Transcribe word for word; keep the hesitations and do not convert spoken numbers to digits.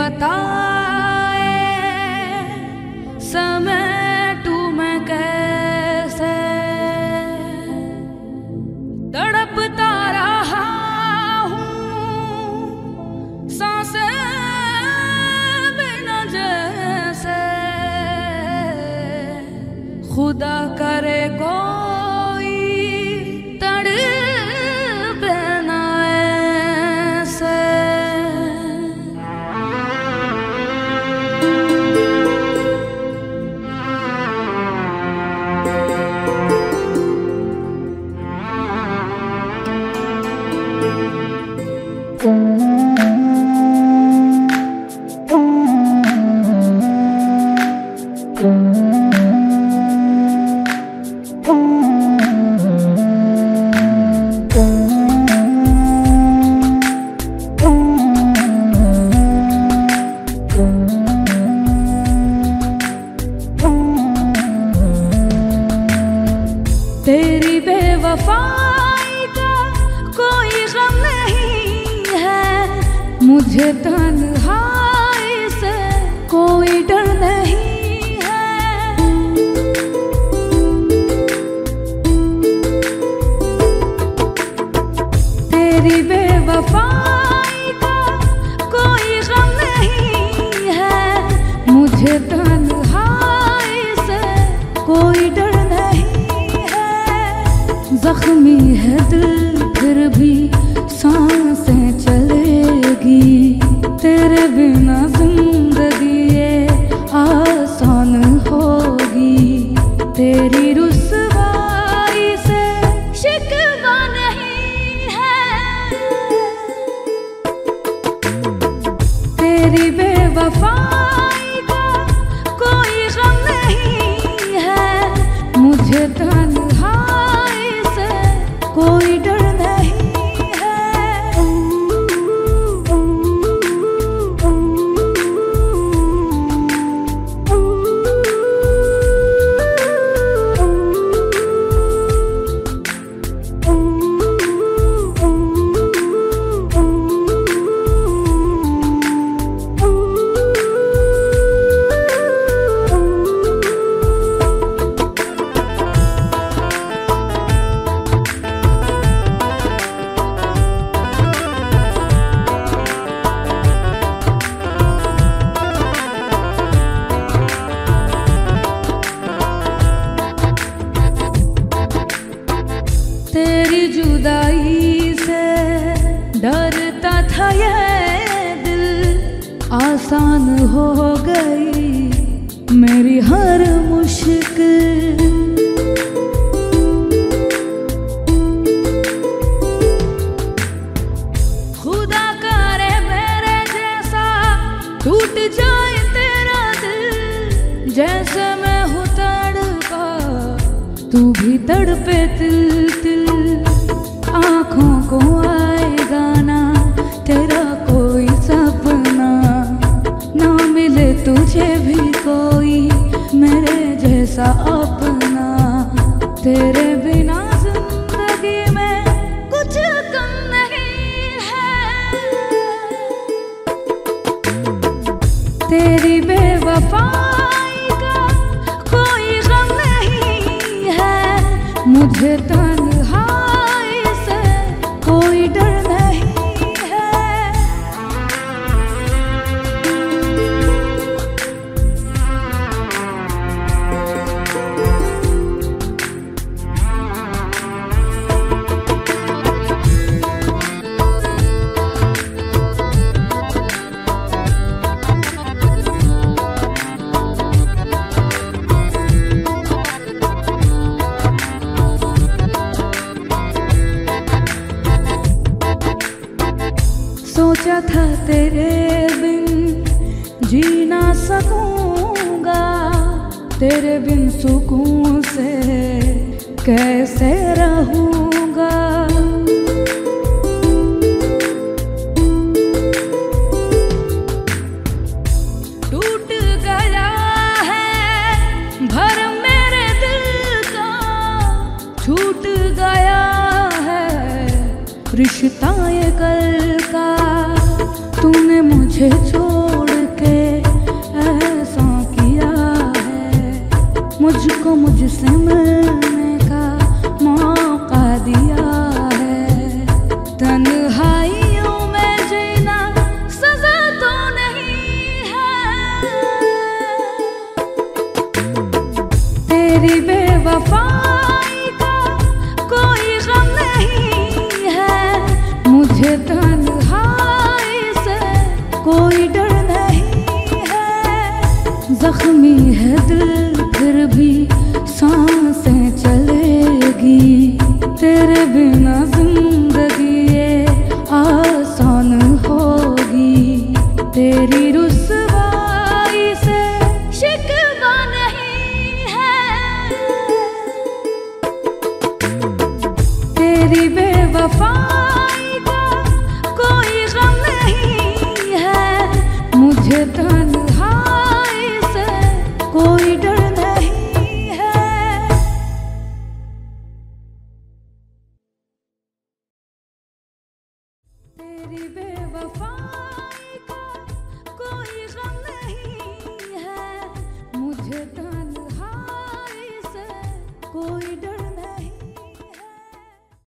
बताए समेटू मैं कैसे, तड़पता रहा हूँ सांसें बिना जैसे, खुदा करे कोई तड़पे ना ऐसे। तेरी बेवफाई का कोई गम नहीं है, मुझे तन्हाई से कोई डर नहीं है। तेरी बेवफाई का कोई गम नहीं है, मुझे तन्हाई से कोई डर जख्मी है दिल फिर भी सांसें चलेगी, तेरे बिना जिंदगी ये आसान होगी। तेरी रुसवाई से शिकवा नहीं है, तेरी बेवफाई का कोई गम नहीं है, मुझे तन्हा कोई डर नहीं है। तेरी जुदाई से डरता था ये दिल, आसान हो गई मेरी हर मुश्किल। खुदा करे मेरे जैसा टूट जाए तेरा दिल, जैसे मैं हूँ तड़पा तू भी तड़पे तिल तिल। आँखों को आएगा ना तेरा कोई सपना, ना मिले तुझे भी कोई मेरे जैसा अपना। तेरे बिना जिंदगी में कुछ कम नहीं है, तेरी बेवफाई का कोई गम नहीं है, मुझे तन्हाई से कोई डर नहीं है। सोचा था तेरे बिन जी ना सकूंगा, तेरे बिन सुकून से कैसे रहूंगा। टूट गया है भरम मेरे दिल का, छूट गया है रिश्ता ये कल का। तूने मुझे छोड़ मुझको मुझसे मिलने का मौका दिया है। तन्हाइयों में जीना सजा तो नहीं है, तेरी बेवफाई का कोई गम नहीं है। मुझे तन्हाई से कोई डर नहीं है। जख्मी है दिल फिर भी सांसें चलेगी, तेरे बिना जिंदगी ये आसान होगी। तेरी रुसवाई से शिकवा नहीं है, तेरी बेवफाई का कोई गम नहीं है। मुझे तो